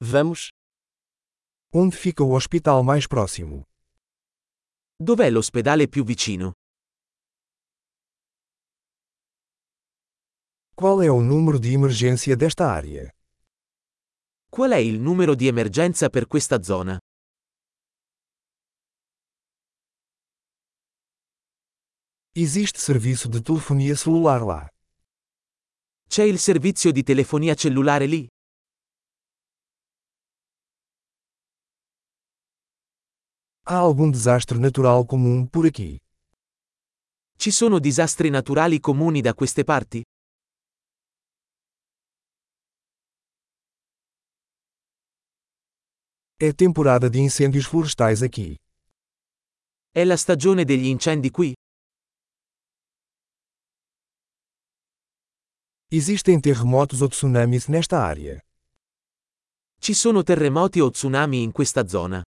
Vamos. Onde fica o hospital mais próximo? Dov'è l'ospedale più vicino? Qual é o número de emergência desta área? Qual è il numero di emergenza per questa zona? Existe serviço de telefonia celular lá? C'è il servizio di telefonia cellulare lì? Há algum desastre natural comum por aqui? Ci sono disastri naturali comuni da queste parti? É temporada de incêndios florestais aqui. È la stagione degli incendi qui? Existem terremotos ou tsunamis nesta área? Ci sono terremoti o tsunami in questa zona?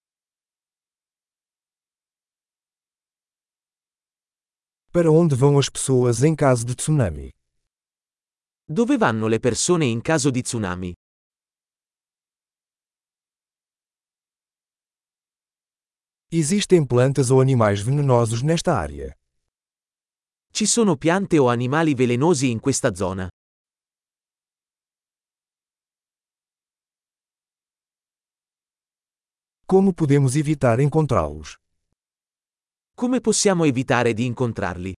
Para onde vão as pessoas em caso de tsunami? Dove vanno le persone in caso di tsunami? Existem plantas ou animais venenosos nesta área? Ci sono piante o animali velenosi in questa zona? Como podemos evitar encontrá-los? Come possiamo evitare di incontrarli?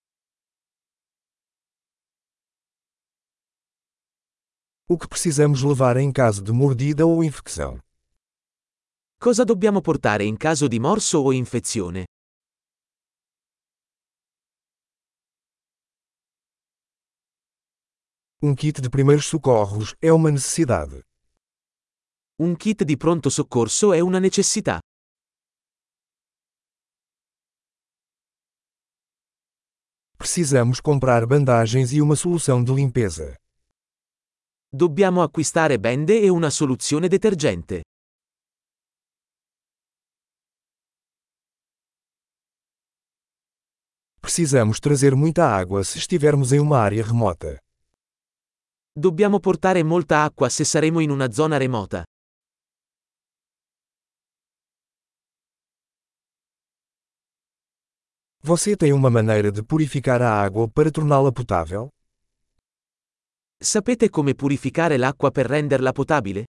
O que precisamos levar em caso de mordida ou infecção? Cosa dobbiamo portare in caso di morso o infezione? Um kit de primeiros socorros é uma necessidade. Un kit di pronto soccorso è una necessità. Precisamos comprar bandagens e uma solução de limpeza. Dobbiamo acquistare bende e una soluzione detergente. Precisamos trazer muita água se estivermos em uma área remota. Dobbiamo portare molta acqua se saremo in una zona remota. Você tem uma maneira de purificar a água para torná-la potável? Sapete come purificare l'acqua per renderla potabile?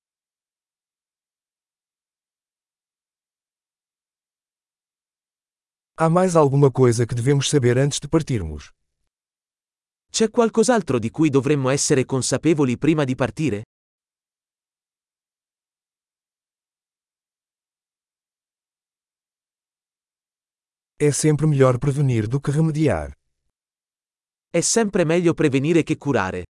Há mais alguma coisa que devemos saber antes de partirmos? C'è qualcos'altro di cui dovremmo essere consapevoli prima di partire? É sempre melhor prevenir do que remediar. È sempre meglio prevenire che curare.